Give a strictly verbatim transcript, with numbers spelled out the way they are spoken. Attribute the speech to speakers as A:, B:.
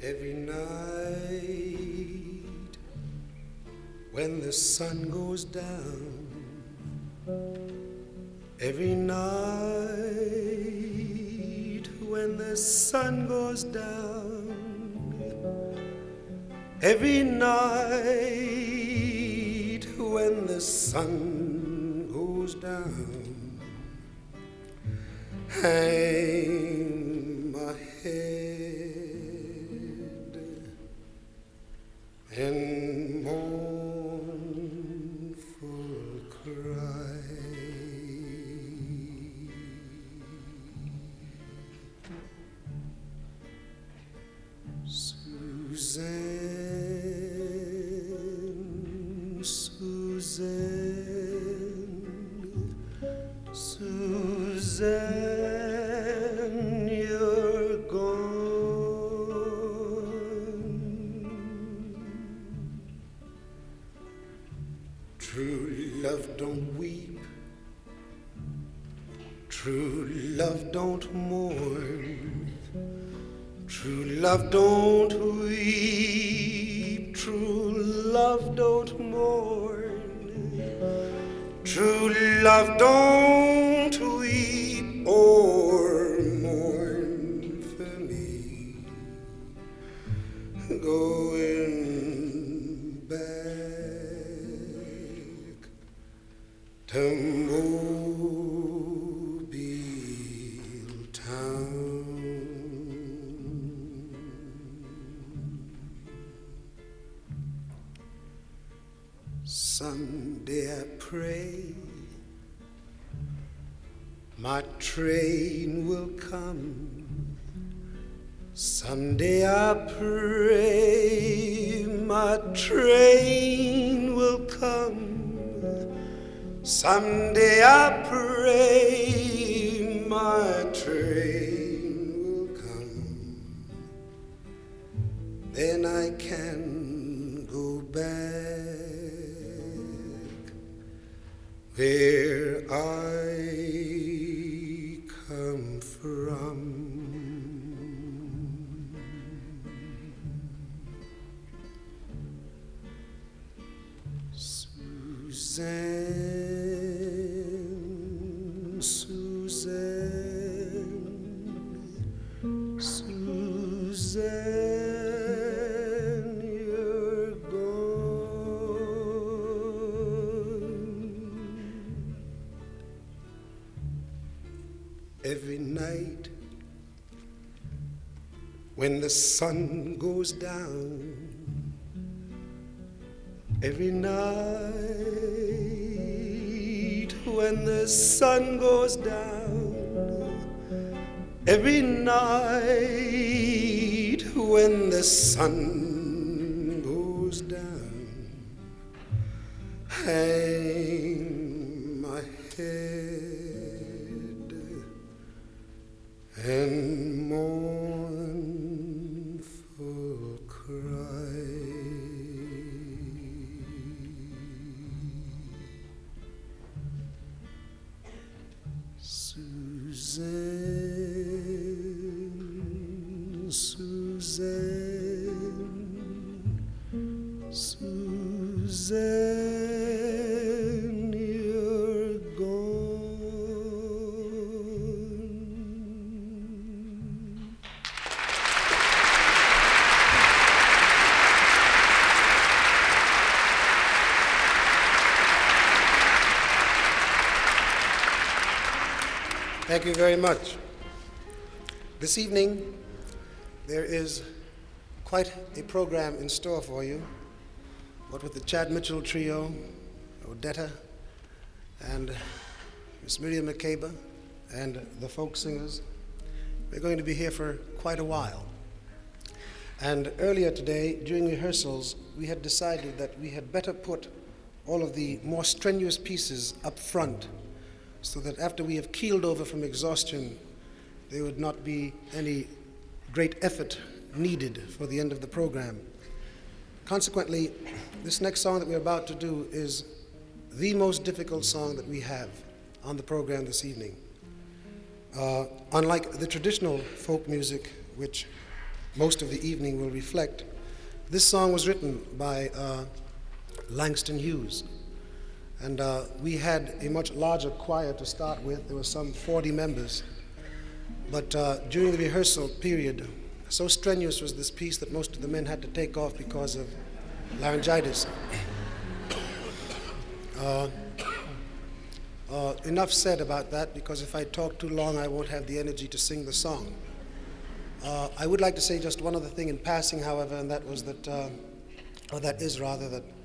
A: Every night when the sun goes down, every night when the sun goes down, every night when the sun goes down, hang my head in mournful cry. Suzanne, Suzanne, Suzanne, you're gone. True love don't weep, true love don't mourn, true love don't weep, true love don't mourn, true love don't weep or mourn for me. Going back to Mobile town. Someday I pray my train will come. Someday I pray my train will come. Someday I pray my train will come. Then I can go back where I come from. Suzanne, Suzanne, Suzanne, you're gone. Every night when the sun goes down, every night when the sun goes down, every night when the sun goes down, hang my head and mournful cry. Suzanne, Suzanne, Suzanne, you're gone. Thank you very much. This evening, there is quite a program in store for you, what with the Chad Mitchell Trio, Odetta, and Miss Miriam Makeba, and the folk singers. We're going to be here for quite a while. And earlier today, during rehearsals, we had decided that we had better put all of the more strenuous pieces up front, so that after we have keeled over from exhaustion, there would not be any great effort needed for the end of the program. Consequently, this next song that we're about to do is the most difficult song that we have on the program this evening. Uh, unlike the traditional folk music, which most of the evening will reflect. This song was written by uh, Langston Hughes. And uh, we had a much larger choir to start with. There were some forty members. But uh, during the rehearsal period, so strenuous was this piece that most of the men had to take off because of laryngitis. Uh, uh, enough said about that, because if I talk too long, I won't have the energy to sing the song. Uh, I would like to say just one other thing in passing, however, and that was that, uh, or that is rather, that